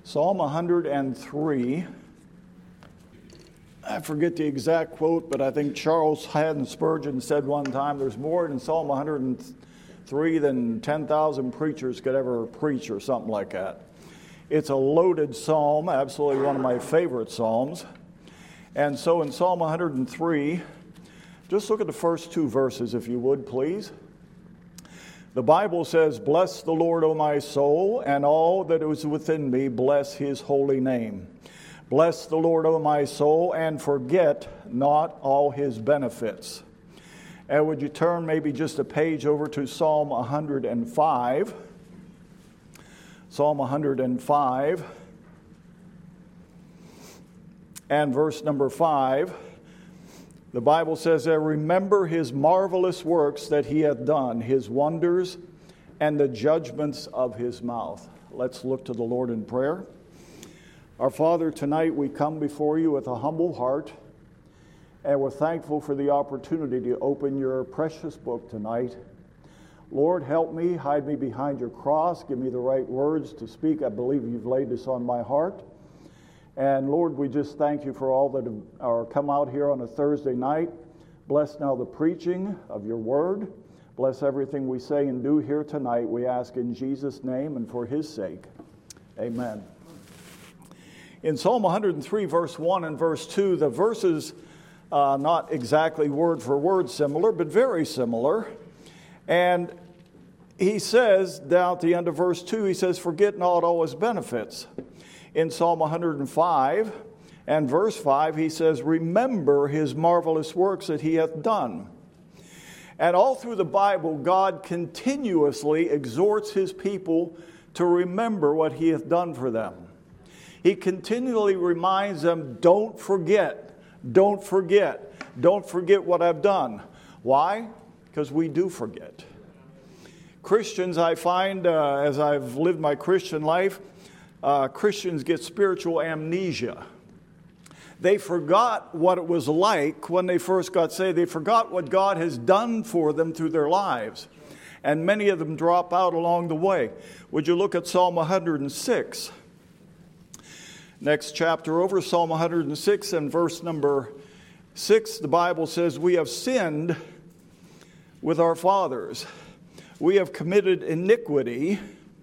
Psalm 103. I forget the exact quote, but I think Charles Haddon Spurgeon said one time, there's more in Psalm 103 than 10,000 preachers could ever preach, or something like that. It's a loaded psalm, absolutely one of my favorite psalms. And so in Psalm 103, just look at the first two verses, if you would, please. The Bible says, "Bless the Lord, O my soul, and all that is within me, bless his holy name. Bless the Lord, O my soul, and forget not all his benefits." And would you turn maybe just a page over to Psalm 105? Psalm 105 and verse number 5. The Bible says, "Remember his marvelous works that he hath done, his wonders and the judgments of his mouth." Let's look to the Lord in prayer. Our Father, tonight we come before you with a humble heart, and we're thankful for the opportunity to open your precious book tonight. Lord, help me, hide me behind your cross, give me the right words to speak. I believe you've laid this on my heart. And Lord, we just thank you for all that are come out here on a Thursday night. Bless now the preaching of your word. Bless everything we say and do here tonight. We ask in Jesus' name and for his sake. Amen. In Psalm 103, verse 1 and verse 2, the verses not exactly word for word similar, but very similar. And he says, down at the end of verse 2, he says, "Forget not all his benefits." In Psalm 105 and verse 5, he says, "Remember his marvelous works that he hath done." And all through the Bible, God continuously exhorts his people to remember what he hath done for them. He continually reminds them, don't forget what I've done. Why? Because we do forget. Christians, I find, as I've lived my Christian life, Christians get spiritual amnesia. They forgot what it was like when they first got saved. They forgot what God has done for them through their lives. And many of them drop out along the way. Would you look at Psalm 106? Next chapter over, Psalm 106 and verse number 6, the Bible says, "We have sinned with our fathers. We have committed iniquity.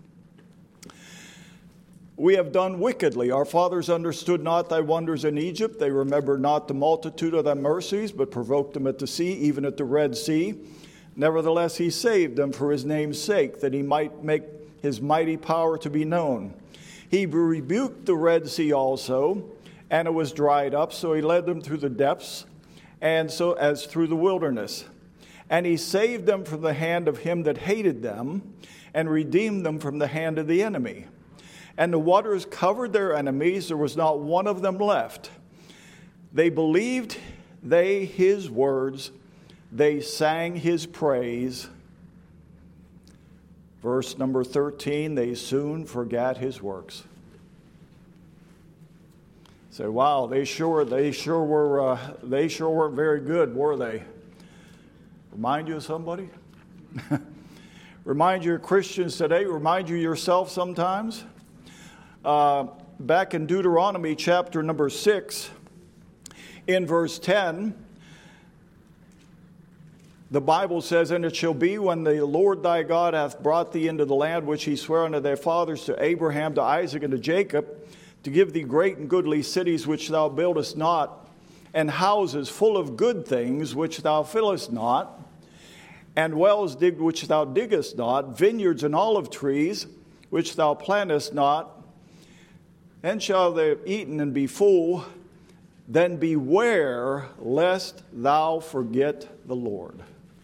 We have done wickedly. Our fathers understood not thy wonders in Egypt. They remembered not the multitude of thy mercies, but provoked them at the sea, even at the Red Sea. Nevertheless, he saved them for his name's sake, that he might make his mighty power to be known. He rebuked the Red Sea also, and it was dried up. So he led them through the depths, and so as through the wilderness. And he saved them from the hand of him that hated them, and redeemed them from the hand of the enemy. And the waters covered their enemies, there was not one of them left. They believed his words, they sang his praise." Verse number 13, "They soon forgot his works." Say, wow, they sure weren't very good, were they? Remind you of somebody? Remind you of Christians today? Remind you yourself sometimes? Back in Deuteronomy chapter number 6, in verse 10, the Bible says, "And it shall be when the Lord thy God hath brought thee into the land which he sware unto thy fathers, to Abraham, to Isaac, and to Jacob, to give thee great and goodly cities which thou buildest not, and houses full of good things which thou fillest not, and wells digged which thou diggest not, vineyards and olive trees which thou plantest not, then shall they have eaten and be full. Then beware lest thou forget the Lord."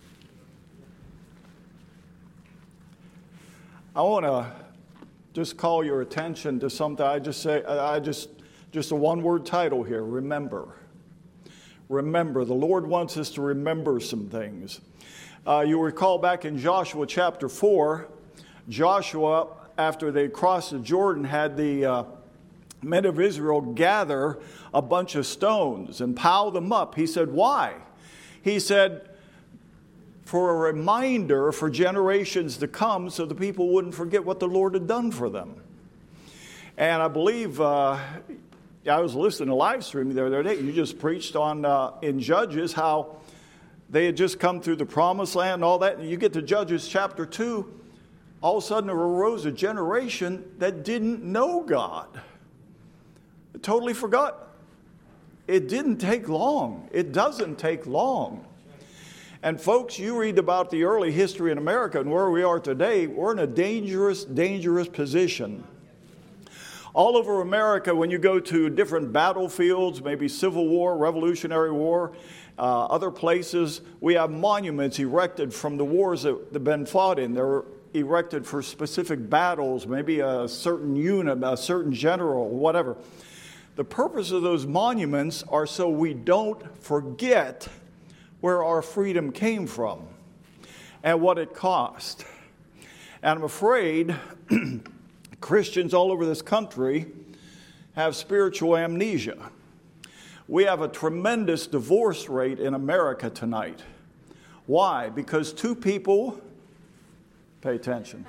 I want to just call your attention to something. Just a one-word title here: remember. Remember. The Lord wants us to remember some things. You recall back in Joshua chapter 4, Joshua, after they crossed the Jordan, had the men of Israel gather a bunch of stones and pile them up. He said, why? He said, for a reminder for generations to come, so the people wouldn't forget what the Lord had done for them. And I believe, I was listening to live stream the other day. You just preached on in Judges how they had just come through the promised land and all that. And you get to Judges chapter 2, all of a sudden there arose a generation that didn't know God. It totally forgot. It didn't take long. It doesn't take long. And folks, you read about the early history in America and where we are today, we're in a dangerous, dangerous position. All over America, when you go to different battlefields, maybe Civil War, Revolutionary War, other places, we have monuments erected from the wars that have been fought in. They're erected for specific battles, maybe a certain unit, a certain general, whatever. The purpose of those monuments are so we don't forget where our freedom came from and what it cost. And I'm afraid Christians all over this country have spiritual amnesia. We have a tremendous divorce rate in America tonight. Why? Because two people, pay attention.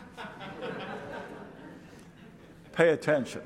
Pay attention.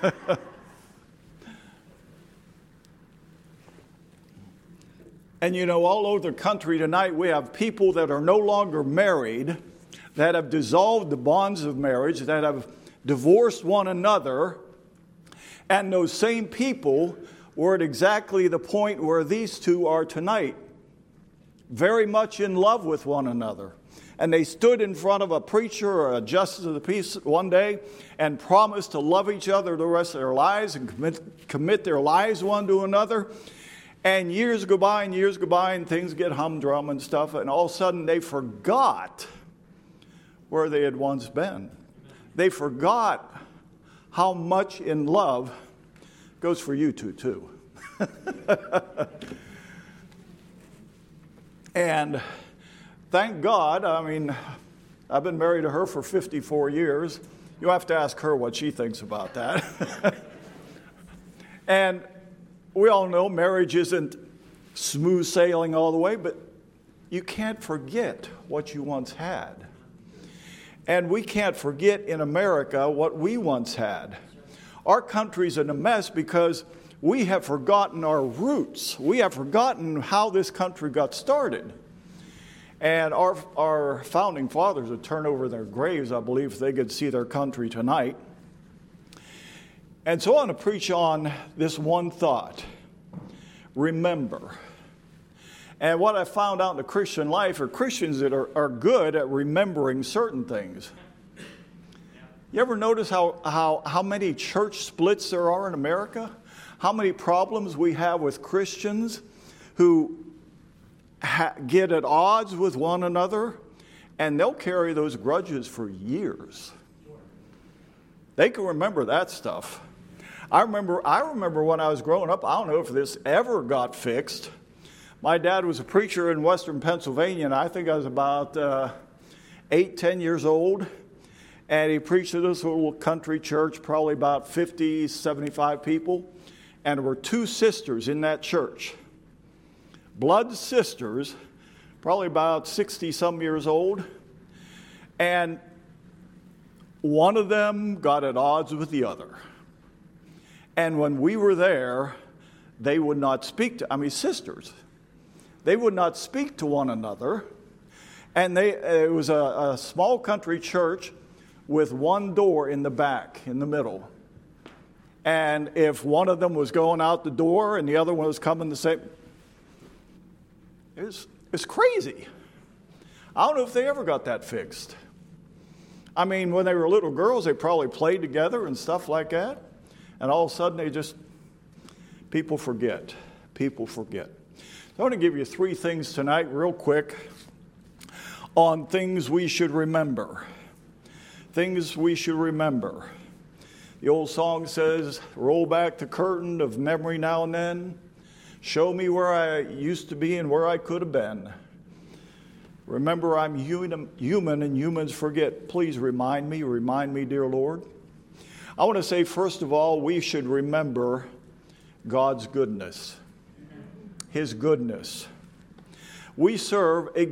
And you know, all over the country tonight, we have people that are no longer married, that have dissolved the bonds of marriage, that have divorced one another, and those same people were at exactly the point where these two are tonight, very much in love with one another. And they stood in front of a preacher or a justice of the peace one day and promised to love each other the rest of their lives and commit their lives one to another. And years go by and things get humdrum and stuff, and all of a sudden they forgot where they had once been. They forgot how much in love goes for you two too. And thank God, I mean, I've been married to her for 54 years. You'll have to ask her what she thinks about that. And we all know marriage isn't smooth sailing all the way, but you can't forget what you once had. And we can't forget in America what we once had. Our country's in a mess because we have forgotten our roots. We have forgotten how this country got started. And our founding fathers would turn over their graves, I believe, if they could see their country tonight. And so I want to preach on this one thought: remember. And what I found out in the Christian life are Christians that are good at remembering certain things. You ever notice how many church splits there are in America? How many problems we have with Christians who get at odds with one another, and they'll carry those grudges for years. They can remember that stuff. I remember when I was growing up, I don't know if this ever got fixed. My dad was a preacher in western Pennsylvania, and I think I was about 8-10 years old. And he preached at this little country church, probably about 50, 75 people. And there were two sisters in that church. Blood sisters, probably about 60-some years old. And one of them got at odds with the other. And when we were there, they would not speak to, sisters. They would not speak to one another. And it was a small country church with one door in the back, in the middle. And if one of them was going out the door and the other one was coming the same, it's crazy. I don't know if they ever got that fixed. I mean, when they were little girls, they probably played together and stuff like that. And all of a sudden, people forget. People forget. So I want to give you 3 things tonight, real quick, on things we should remember. Things we should remember. The old song says, roll back the curtain of memory now and then. Show me where I used to be and where I could have been. Remember, I'm human and humans forget. Please remind me, dear Lord. I want to say, first of all, we should remember God's goodness, His goodness. We serve a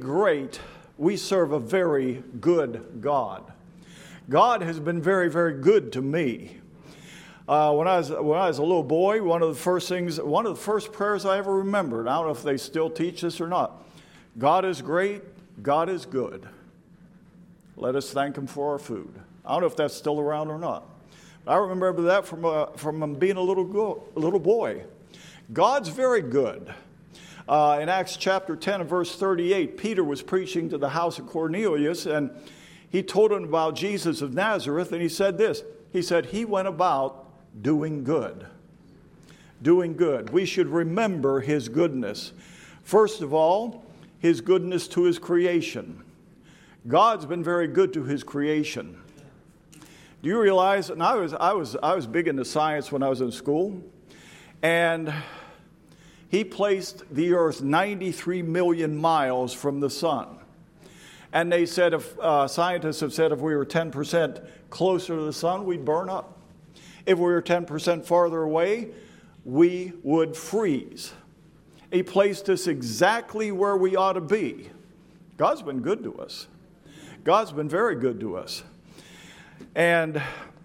very good God. God has been very, very good to me. When I was a little boy, one of the first prayers I ever remembered, I don't know if they still teach this or not. God is great, God is good. Let us thank Him for our food. I don't know if that's still around or not. But I remember that from being a little boy. God's very good. In Acts chapter 10 and verse 38, Peter was preaching to the house of Cornelius, and he told him about Jesus of Nazareth, and he said this. He said, He went about doing good. Doing good. We should remember His goodness. First of all, His goodness to His creation. God's been very good to His creation. Do you realize, and I was big into science when I was in school, and He placed the earth 93 million miles from the sun. And they said, scientists have said if we were 10% closer to the sun, we'd burn up. If we were 10% farther away, we would freeze. He placed us exactly where we ought to be. God's been good to us. God's been very good to us. And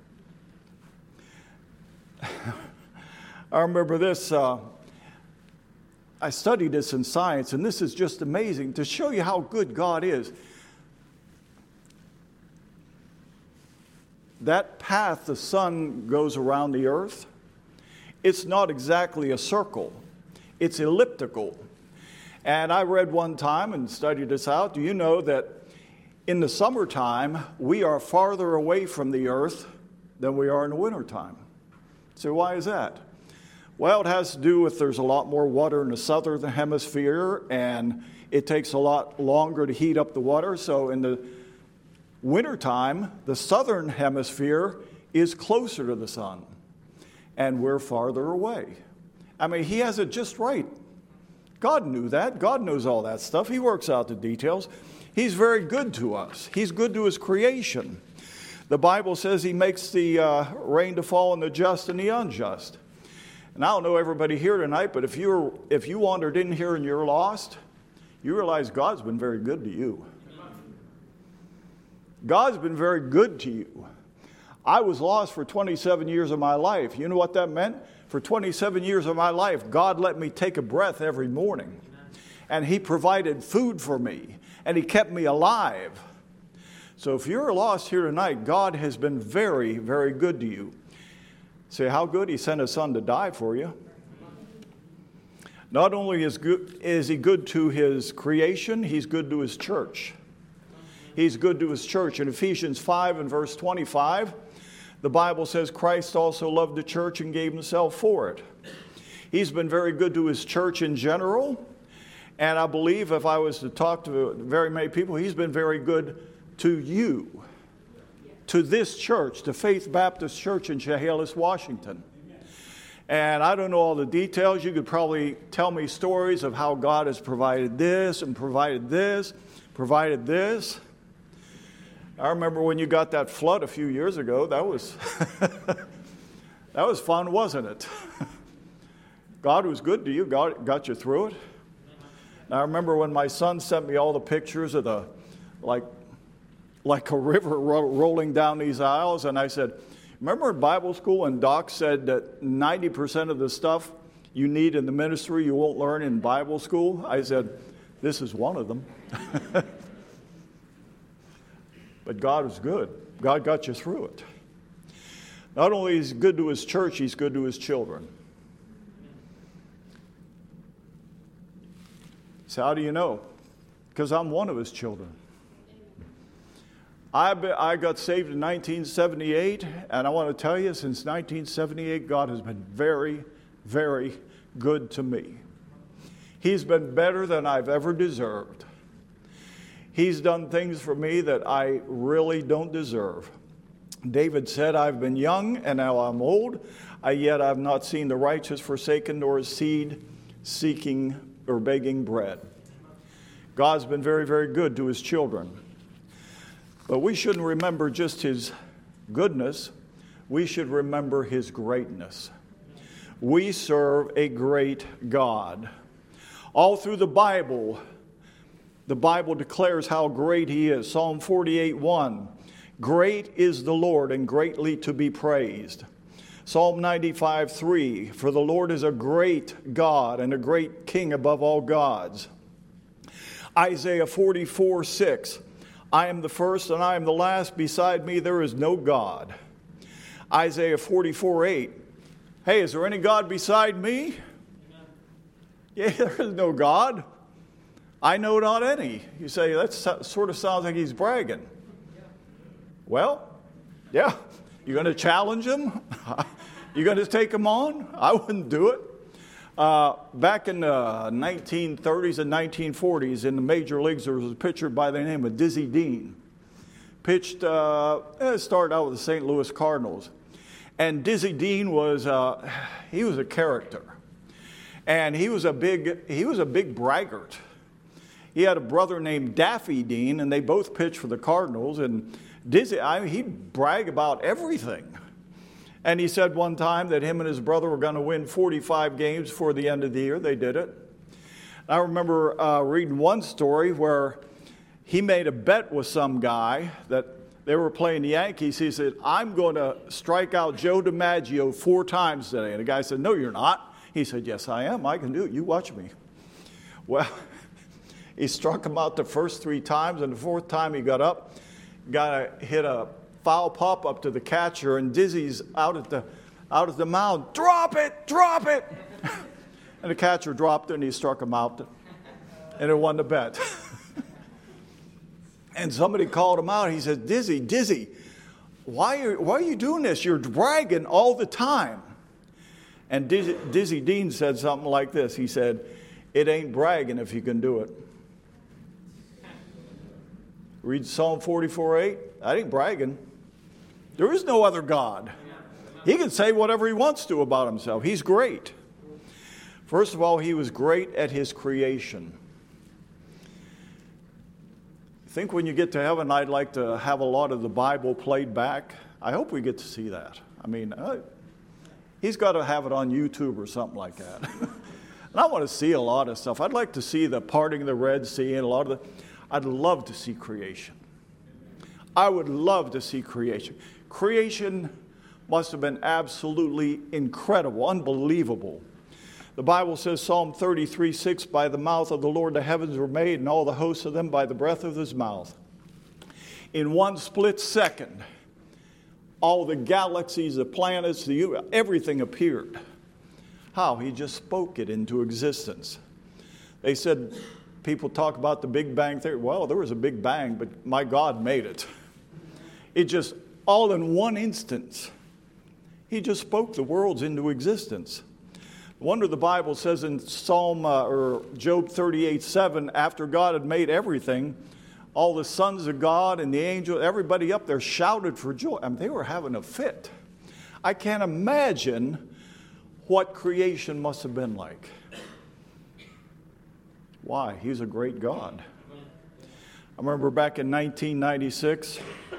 I remember this, I studied this in science, and this is just amazing to show you how good God is. That path the sun goes around the earth, it's not exactly a circle. It's elliptical. And I read one time and studied this out. Do you know that in the summertime, we are farther away from the earth than we are in the wintertime? So why is that? Well, it has to do with there's a lot more water in the southern hemisphere, and it takes a lot longer to heat up the water. So in the wintertime, the southern hemisphere is closer to the sun, and we're farther away. I mean, He has it just right. God knew that. God knows all that stuff. He works out the details. He's very good to us. He's good to His creation. The Bible says He makes the rain to fall on the just and the unjust. And I don't know everybody here tonight, but if you wandered in here and you're lost, you realize God's been very good to you. God's been very good to you. I was lost for 27 years of my life. You know what that meant? For 27 years of my life, God let me take a breath every morning. And He provided food for me. And He kept me alive. So if you're lost here tonight, God has been very, very good to you. Say, how good? He sent His Son to die for you. Not only is He good to His creation, He's good to His church. He's good to His church. In Ephesians 5 and verse 25, the Bible says Christ also loved the church and gave Himself for it. He's been very good to His church in general. And I believe if I was to talk to very many people, He's been very good to you. To this church, the Faith Baptist Church in Chehalis, Washington. And I don't know all the details. You could probably tell me stories of how God has provided this and provided this, provided this. I remember when you got that flood a few years ago. That was that was fun, wasn't it? God was good to you. God got you through it. And I remember when my son sent me all the pictures of the like a river rolling down these aisles, and I said, remember in Bible school when Doc said that 90% of the stuff you need in the ministry you won't learn in Bible school? I said, this is one of them. But God was good. God got you through it. Not only is He good to His church, He's good to His children. So how do you know? Because I'm one of His children. I got saved in 1978, and I want to tell you, since 1978, God has been very, very good to me. He's been better than I've ever deserved. He's done things for me that I really don't deserve. David said, I've been young, and now I'm old, yet I've not seen the righteous forsaken, nor his seed seeking or begging bread. God's been very, very good to His children. But we shouldn't remember just His goodness. We should remember His greatness. We serve a great God. All through the Bible declares how great He is. Psalm 48:1, great is the Lord and greatly to be praised. Psalm 95:3, for the Lord is a great God and a great King above all gods. Isaiah 44:6, I am the first and I am the last, beside me there is no God. Isaiah 44:8, hey, is there any God beside me? Yeah, there is no God. I know not any. You say, that sort of sounds like he's bragging. Well, yeah. You going to challenge him? You going to take him on? I wouldn't do it. Back in the 1930s and 1940s in the major leagues, there was a pitcher by the name of Dizzy Dean. Started out with the St. Louis Cardinals. And Dizzy Dean was a character. And he was a big braggart. He had a brother named Daffy Dean, and they both pitched for the Cardinals. And Dizzy, he'd brag about everything. And he said one time that him and his brother were going to win 45 games before the end of the year. They did it. I remember reading one story where he made a bet with some guy that they were playing the Yankees. He said, I'm going to strike out Joe DiMaggio 4 times today. And the guy said, no, you're not. He said, yes, I am. I can do it. You watch me. Well, he struck him out the first 3 times, and the 4th time he got up, hit a foul pop up to the catcher, and Dizzy's out at the mound. Drop it! And the catcher dropped it, and he struck him out, and it won the bet. And somebody called him out. He said, Dizzy, why are you doing this? You're bragging all the time. And Dizzy Dean said something like this. He said, it ain't bragging if you can do it. Read Psalm 44:8. That ain't bragging. There is no other God. He can say whatever he wants to about himself. He's great. First of all, he was great at his creation. I think when you get to heaven, I'd like to have a lot of the Bible played back. I hope we get to see that. I mean, he's got to have it on YouTube or something like that. And I want to see a lot of stuff. I'd like to see the parting of the Red Sea and a lot of I'd love to see creation. I would love to see creation. Creation must have been absolutely incredible, unbelievable. The Bible says, Psalm 33:6, by the mouth of the Lord the heavens were made, and all the hosts of them by the breath of his mouth. In one split second, all the galaxies, the planets, everything appeared. How? He just spoke it into existence. They said, people talk about the Big Bang Theory. Well, there was a Big Bang, but my God made it. It just, all in one instance, he just spoke the worlds into existence. No wonder the Bible says in Job 38:7, after God had made everything, all the sons of God and the angels, everybody up there shouted for joy. I mean, they were having a fit. I can't imagine what creation must have been like. Why? He's a great God. I remember back in 1996,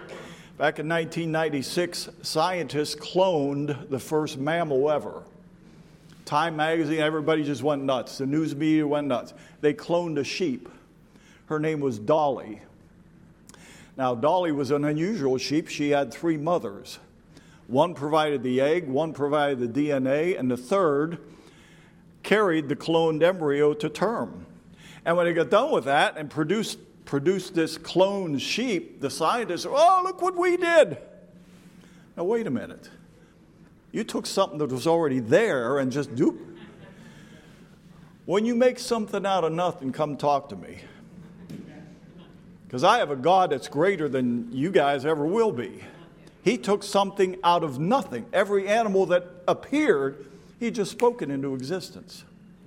scientists cloned the first mammal ever. Time magazine, everybody just went nuts. The news media went nuts. They cloned a sheep. Her name was Dolly. Now, Dolly was an unusual sheep. She had 3 mothers. One provided the egg, one provided the DNA, and the third carried the cloned embryo to term. And when they got done with that and produced this cloned sheep, the scientists said, oh, look what we did. Now, wait a minute. You took something that was already there and just duped. When you make something out of nothing, come talk to me. Because I have a God that's greater than you guys ever will be. He took something out of nothing. Every animal that appeared, he just spoke it into existence.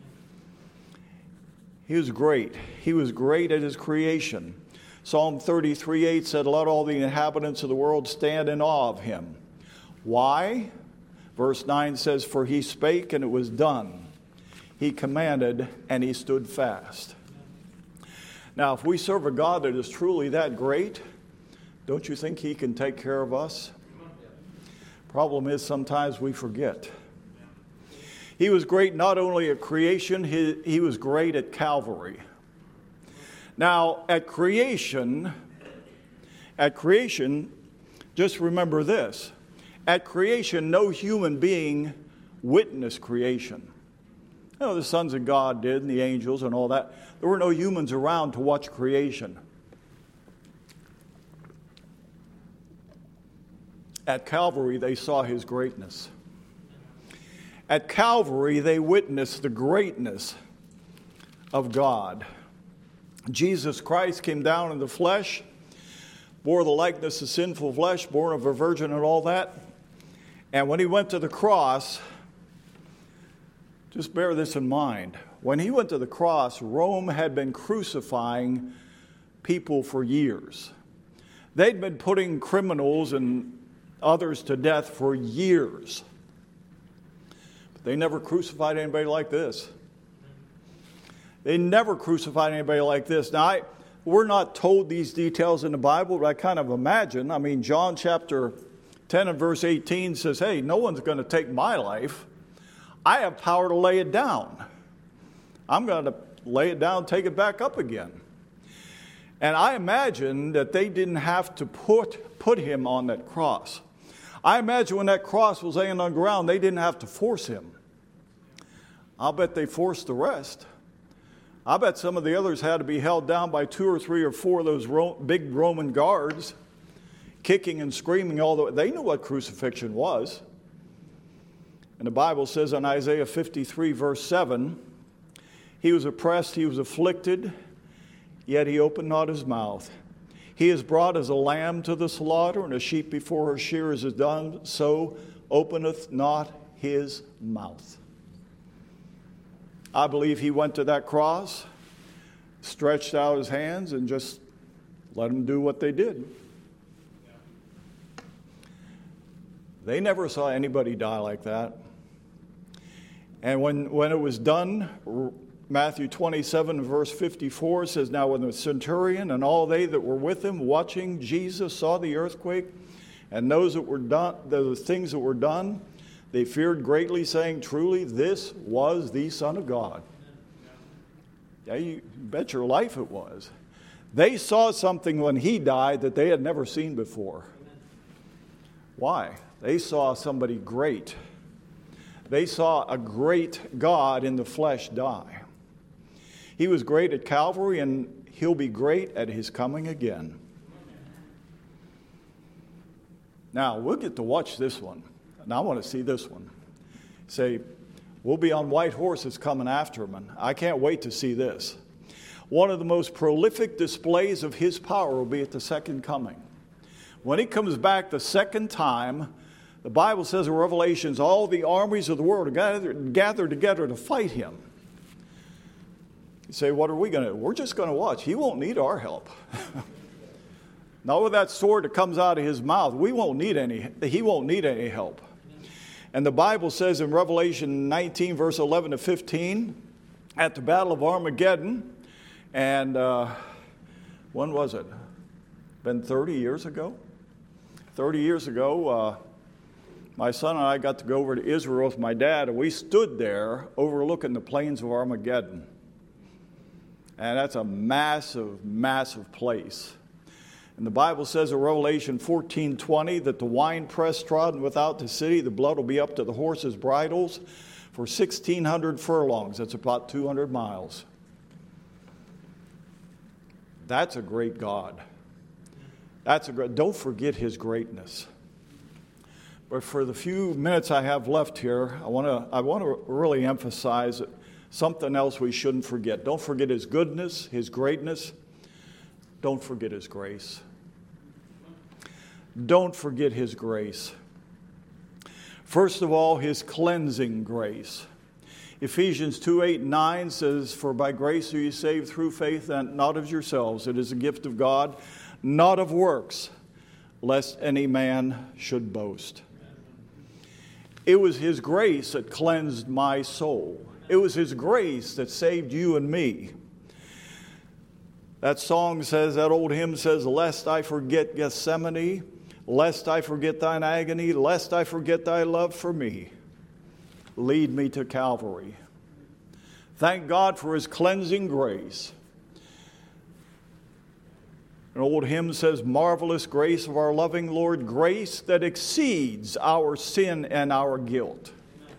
He was great. He was great at his creation. Psalm 33:8 said, let all the inhabitants of the world stand in awe of him. Why? Verse 9 says, for he spake and it was done. He commanded and he stood fast. Now, if we serve a God that is truly that great, don't you think he can take care of us? Problem is, sometimes we forget. He was great not only at creation, he was great at Calvary. Now, at creation, just remember this. At creation, no human being witnessed creation. You know, the sons of God did, and the angels and all that. There were no humans around to watch creation. At Calvary, they saw his greatness. At Calvary, they witnessed the greatness of God. Jesus Christ came down in the flesh, bore the likeness of sinful flesh, born of a virgin and all that. And when he went to the cross, just bear this in mind. When he went to the cross, Rome had been crucifying people for years. They'd been putting criminals and others to death for years. But they never crucified anybody like this. They never crucified anybody like this. Now, we're not told these details in the Bible, but I kind of imagine. I mean, John chapter 10 and verse 18 says, hey, no one's going to take my life. I have power to lay it down. I'm going to lay it down, take it back up again. And I imagine that they didn't have to put him on that cross. I imagine when that cross was laying on the ground, they didn't have to force him. I'll bet they forced the rest. I bet some of the others had to be held down by 2 or 3 or 4 of those big Roman guards, kicking and screaming all the way. They knew what crucifixion was. And the Bible says in Isaiah 53, verse 7, he was oppressed, he was afflicted, yet he opened not his mouth. He is brought as a lamb to the slaughter, and a sheep before her shearers is dumb, so openeth not his mouth. I believe he went to that cross, stretched out his hands, and just let them do what they did. They never saw anybody die like that. And when it was done, Matthew 27, verse 54 says, now when the centurion and all they that were with him watching Jesus saw the earthquake and those that were done, the things that were done, they feared greatly, saying, truly, this was the Son of God. Yeah, you bet your life it was. They saw something when he died that they had never seen before. Why? They saw somebody great. They saw a great God in the flesh die. He was great at Calvary, and he'll be great at his coming again. Now, we'll get to watch this one. And I want to see this one. Say, we'll be on white horses coming after him, and I can't wait to see this. One of the most prolific displays of his power will be at the second coming. When he comes back the second time, the Bible says in Revelations, all the armies of the world are gathered together to fight him. You say, what are we going to do? We're just going to watch. He won't need our help. Not with that sword that comes out of his mouth. He won't need any help. And the Bible says in Revelation 19, verse 11 to 15, at the Battle of Armageddon, and when was it? Been 30 years ago? 30 years ago, my son and I got to go over to Israel with my dad, and we stood there overlooking the plains of Armageddon. And that's a massive, massive place. And the Bible says in Revelation 14:20 that the winepress trodden without the city, the blood will be up to the horses' bridles for 1,600 furlongs. That's about 200 miles. That's a great God. Don't forget his greatness. But for the few minutes I have left here, I want to really emphasize something else we shouldn't forget. Don't forget his goodness, his greatness. Don't forget his grace. Don't forget his grace. First of all, his cleansing grace. Ephesians 2:8-9 says, for by grace are you saved through faith, and not of yourselves. It is a gift of God, not of works, lest any man should boast. It was his grace that cleansed my soul. It was his grace that saved you and me. That song says, that old hymn says, lest I forget Gethsemane, lest I forget thine agony, lest I forget thy love for me. Lead me to Calvary. Thank God for his cleansing grace. An old hymn says, "Marvelous grace of our loving Lord, grace that exceeds our sin and our guilt."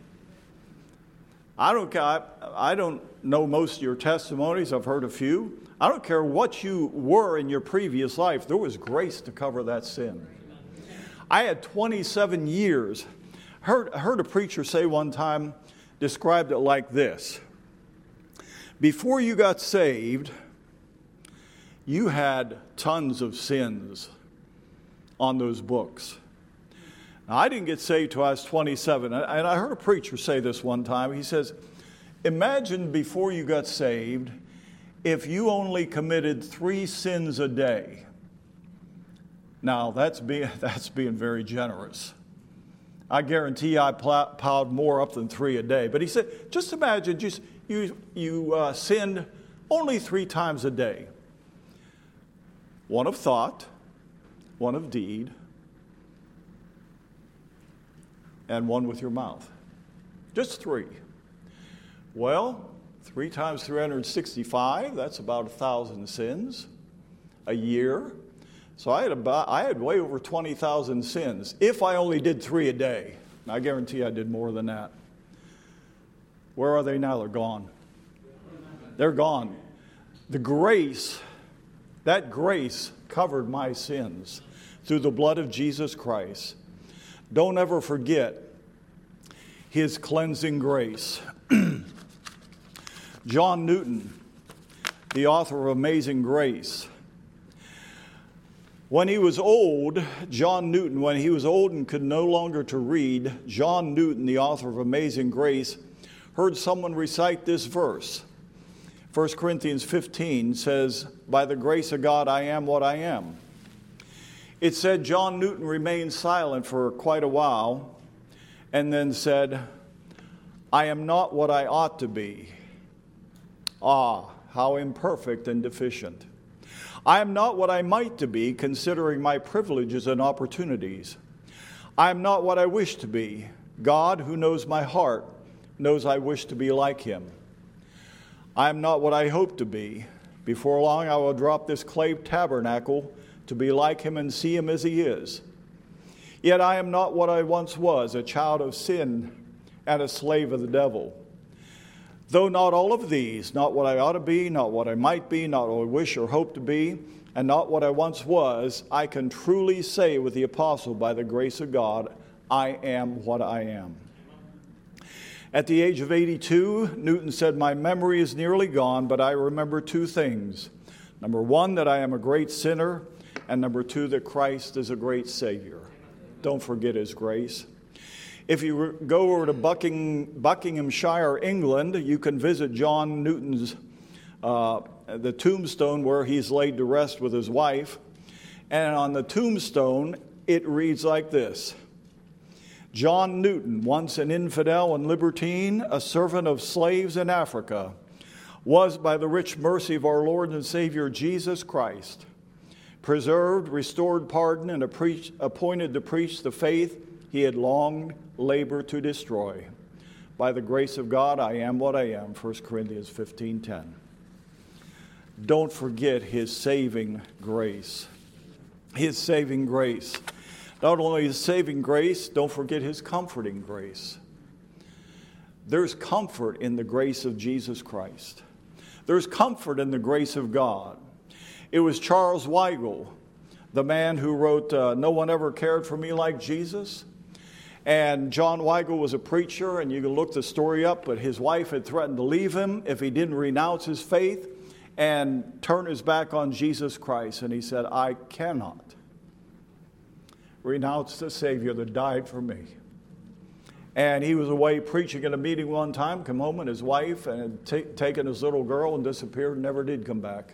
I don't know most of your testimonies. I've heard a few. I don't care what you were in your previous life. There was grace to cover that sin. I had 27 years. I heard a preacher say one time, described it like this. Before you got saved, you had tons of sins on those books. Now, I didn't get saved till I was 27. And I heard a preacher say this one time. He says, imagine before you got saved, if you only committed 3 sins a day. Now, that's being very generous. I guarantee I piled more up than 3 a day. But he said, just imagine you sinned only 3 times a day. One of thought, one of deed, and one with your mouth. Just 3. Well, 3 times 365, that's about 1,000 sins a year. So I had way over 20,000 sins if I only did 3 a day. And I guarantee I did more than that. Where are they now? They're gone. They're gone. The grace, that grace covered my sins through the blood of Jesus Christ. Don't ever forget His cleansing grace. John Newton, the author of Amazing Grace. When he was old, when he was old and could no longer to read, John Newton, the author of Amazing Grace, heard someone recite this verse. 1 Corinthians 15 says, "By the grace of God, I am what I am." It said John Newton remained silent for quite a while and then said, "I am not what I ought to be. Ah, how imperfect and deficient. I am not what I might to be, considering my privileges and opportunities. I am not what I wish to be. God, who knows my heart, knows I wish to be like Him. I am not what I hope to be. Before long I will drop this clay tabernacle to be like Him and see Him as He is. Yet I am not what I once was, a child of sin and a slave of the devil. Though not all of these, not what I ought to be, not what I might be, not what I wish or hope to be, and not what I once was, I can truly say with the apostle, by the grace of God, I am what I am." At the age of 82, Newton said, "My memory is nearly gone, but I remember 2 things. Number 1, that I am a great sinner, and number 2, that Christ is a great Savior." Don't forget His grace. If you go over to Buckinghamshire, England, you can visit John Newton's, the tombstone where he's laid to rest with his wife. And on the tombstone, it reads like this: "John Newton, once an infidel and libertine, a servant of slaves in Africa, was by the rich mercy of our Lord and Savior Jesus Christ preserved, restored, pardoned, and appointed to preach the faith he had long labored to destroy. By the grace of God, I am what I am." 1 Corinthians 15:10. Don't forget His saving grace. His saving grace. Not only His saving grace, don't forget His comforting grace. There's comfort in the grace of Jesus Christ. There's comfort in the grace of God. It was Charles Weigel, the man who wrote No One Ever Cared for Me Like Jesus. And John Weigel was a preacher, and you can look the story up, but his wife had threatened to leave him if he didn't renounce his faith and turn his back on Jesus Christ. And he said, "I cannot renounce the Savior that died for me." And he was away preaching at a meeting one time, come home, and his wife had taken his little girl and disappeared and never did come back.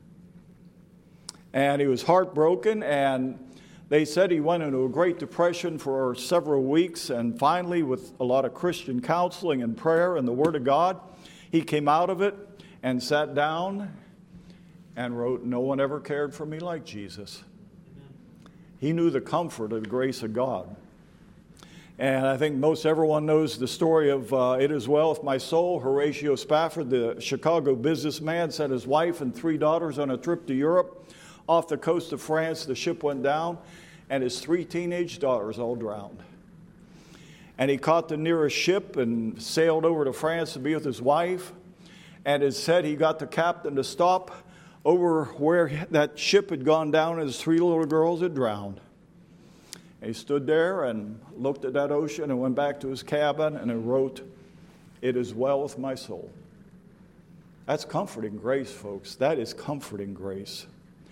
And he was heartbroken, and they said he went into a great depression for several weeks, and finally, with a lot of Christian counseling and prayer and the Word of God, he came out of it and sat down and wrote, "No one ever cared for me like Jesus." He knew the comfort of the grace of God. And I think most everyone knows the story of It Is Well With My Soul. Horatio Spafford, the Chicago businessman, sent his wife and 3 daughters on a trip to Europe off the coast of France. The ship went down, and his 3 teenage daughters all drowned. And he caught the nearest ship and sailed over to France to be with his wife. And it said he got the captain to stop over where that ship had gone down, and his 3 little girls had drowned. And he stood there and looked at that ocean and went back to his cabin, and he wrote, "It is well with my soul." That's comforting grace, folks. That is comforting grace.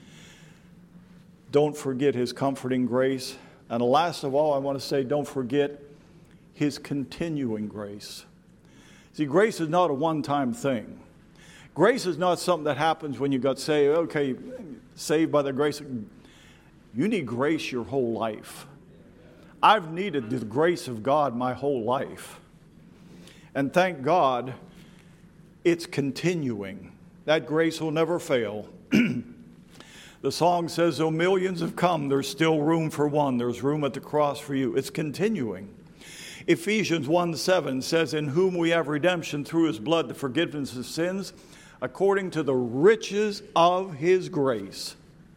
Don't forget his comforting grace. And last of all, I want to say, don't forget his continuing grace. See, grace is not a one-time thing. Grace is not something that happens when you got saved. Okay, saved by the grace. You need grace your whole life. I've needed the grace of God my whole life. And thank God, it's continuing. That grace will never fail. The song says, though millions have come, there's still room for one. There's room at the cross for you. It's continuing. Ephesians 1:7 says, in whom we have redemption through his blood, the forgiveness of sins, according to the riches of his grace.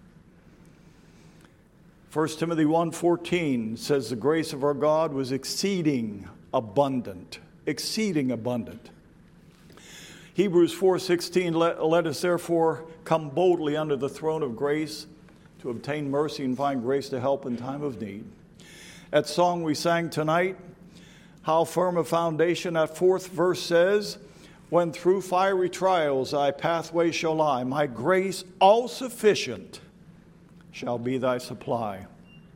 1 Timothy 1:14 says the grace of our God was exceeding abundant. Exceeding abundant. Hebrews 4:16, let us therefore come boldly under the throne of grace to obtain mercy and find grace to help in time of need. That song we sang tonight, how firm a foundation, that 4th verse says, when through fiery trials thy pathway shall lie, my grace all sufficient shall be thy supply.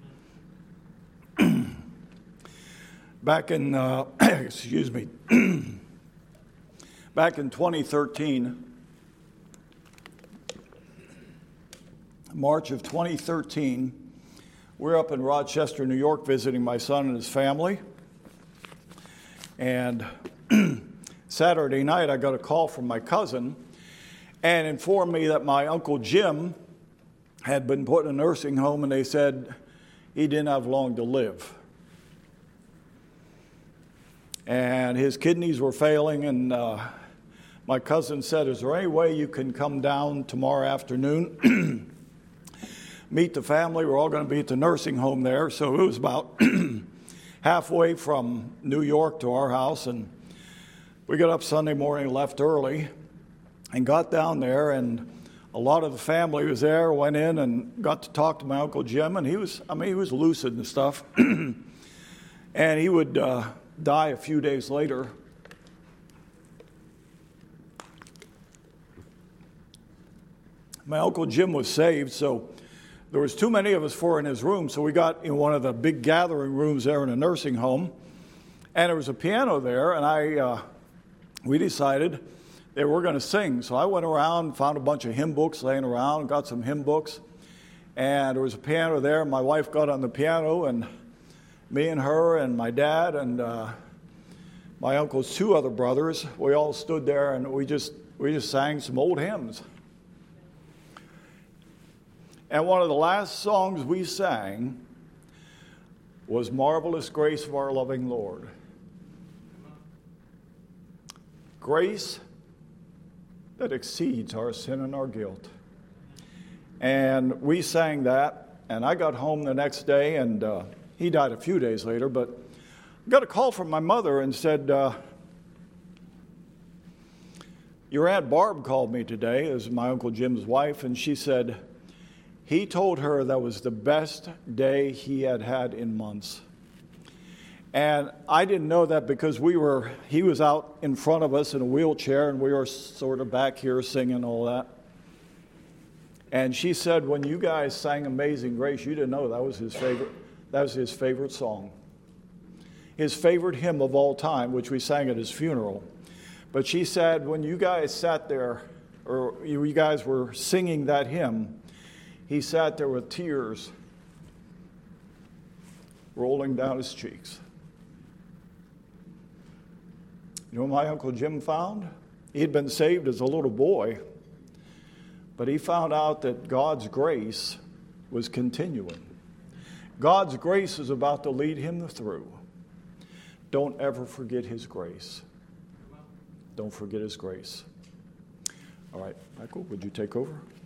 Back in, back in 2013, March of 2013, we're up in Rochester, New York, visiting my son and his family. And Saturday night, I got a call from my cousin and informed me that my Uncle Jim had been put in a nursing home, and they said he didn't have long to live. And his kidneys were failing, and my cousin said, is there any way you can come down tomorrow afternoon, meet the family? We're all going to be at the nursing home there. So it was about halfway from New York to our house, and we got up Sunday morning, left early, and got down there, and a lot of the family was there, went in and got to talk to my Uncle Jim, and he was lucid and stuff. And he would die a few days later. My Uncle Jim was saved, so there was too many of us in his room, so we got in one of the big gathering rooms there in a nursing home, and there was a piano there, and we decided that we're going to sing. So I went around, found a bunch of hymn books laying around, got some hymn books, and there was a piano there. My wife got on the piano, and me and her and my dad and my uncle's 2 other brothers, we all stood there, and we just sang some old hymns. And one of the last songs we sang was Marvelous Grace of Our Loving Lord. Grace that exceeds our sin and our guilt. And we sang that, and I got home the next day, and he died a few days later, but I got a call from my mother and said, your Aunt Barb called me today, as my Uncle Jim's wife, and she said, he told her that was the best day he had had in months. And I didn't know that because he was out in front of us in a wheelchair, and we were sort of back here singing all that. And she said, when you guys sang Amazing Grace, you didn't know that was his favorite song. His favorite hymn of all time, which we sang at his funeral. But she said, when you guys sat there, or you guys were singing that hymn, he sat there with tears rolling down his cheeks. You know what my Uncle Jim found? He had been saved as a little boy, but he found out that God's grace was continuing. God's grace is about to lead him through. Don't ever forget his grace. Don't forget his grace. All right, Michael, would you take over?